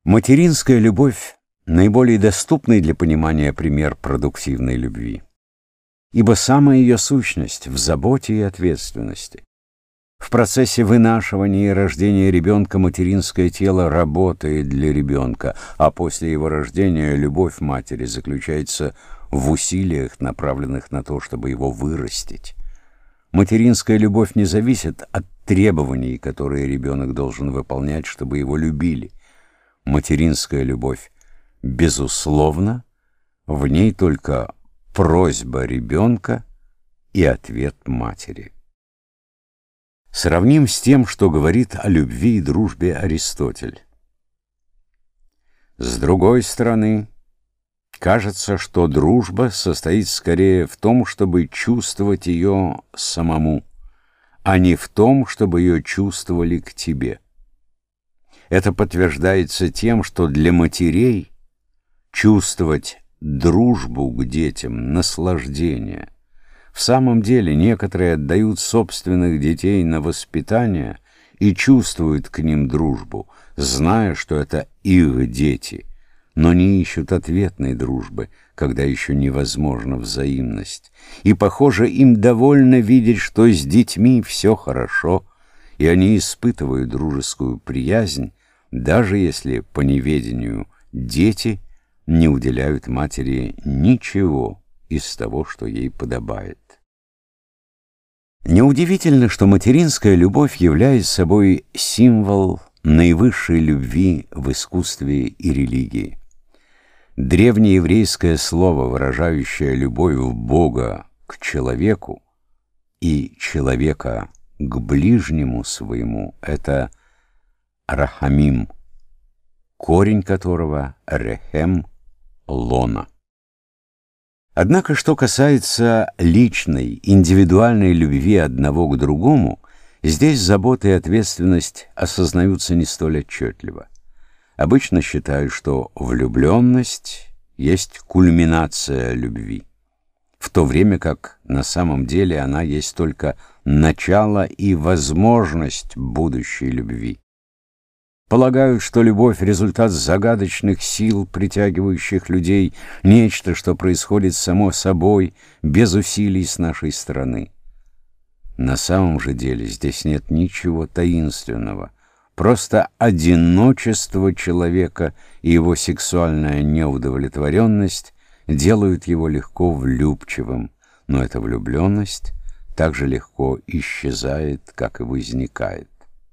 Материнская любовь — наиболее доступный для понимания пример продуктивной любви, ибо самая ее сущность в заботе и ответственности. В процессе вынашивания и рождения ребенка материнское тело работает для ребенка, а после его рождения любовь матери заключается в усилиях, направленных на то, чтобы его вырастить. Материнская любовь не зависит от требований, которые ребенок должен выполнять, чтобы его любили. Материнская любовь безусловно, в ней только просьба ребенка и ответ матери. Сравним с тем, что говорит о любви и дружбе Аристотель. С другой стороны, кажется, что дружба состоит скорее в том, чтобы чувствовать ее самому, а не в том, чтобы ее чувствовали к тебе. Это подтверждается тем, что для матерей чувствовать дружбу к детям — наслаждение. В самом деле некоторые отдают собственных детей на воспитание и чувствуют к ним дружбу, зная, что это их дети, но не ищут ответной дружбы, когда еще невозможна взаимность. И, похоже, им довольно видеть, что с детьми все хорошо, и они испытывают дружескую приязнь, даже если по неведению дети не уделяют матери ничего из того, что ей подобает. Неудивительно, что материнская любовь является собой символ наивысшей любви в искусстве и религии. Древнееврейское слово, выражающее любовь Бога к человеку и человека к ближнему своему, это рахамим, корень которого рехем — лона. Однако, что касается личной, индивидуальной любви одного к другому, здесь забота и ответственность осознаются не столь отчетливо. Обычно считают, что влюбленность есть кульминация любви, в то время как на самом деле она есть только начало и возможность будущей любви. Полагают, что любовь — результат загадочных сил, притягивающих людей, нечто, что происходит само собой, без усилий с нашей стороны. На самом же деле здесь нет ничего таинственного, просто одиночество человека и его сексуальная неудовлетворенность делают его легко влюбчивым, но эта влюбленность так же легко исчезает, как и возникает.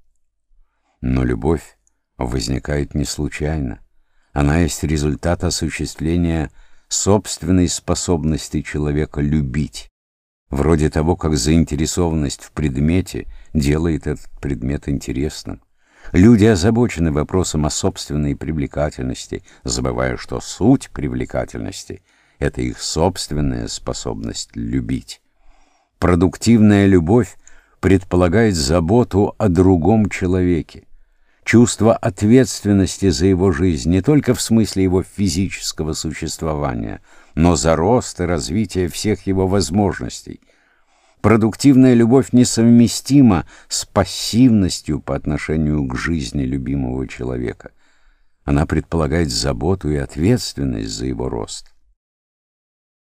Но любовь возникает не случайно. Она есть результат осуществления собственной способности человека любить, вроде того, как заинтересованность в предмете делает этот предмет интересным. Люди озабочены вопросом о собственной привлекательности, забывая, что суть привлекательности — это их собственная способность любить. Продуктивная любовь предполагает заботу о другом человеке, чувство ответственности за его жизнь не только в смысле его физического существования, но за рост и развитие всех его возможностей. Продуктивная любовь несовместима с пассивностью по отношению к жизни любимого человека. Она предполагает заботу и ответственность за его рост.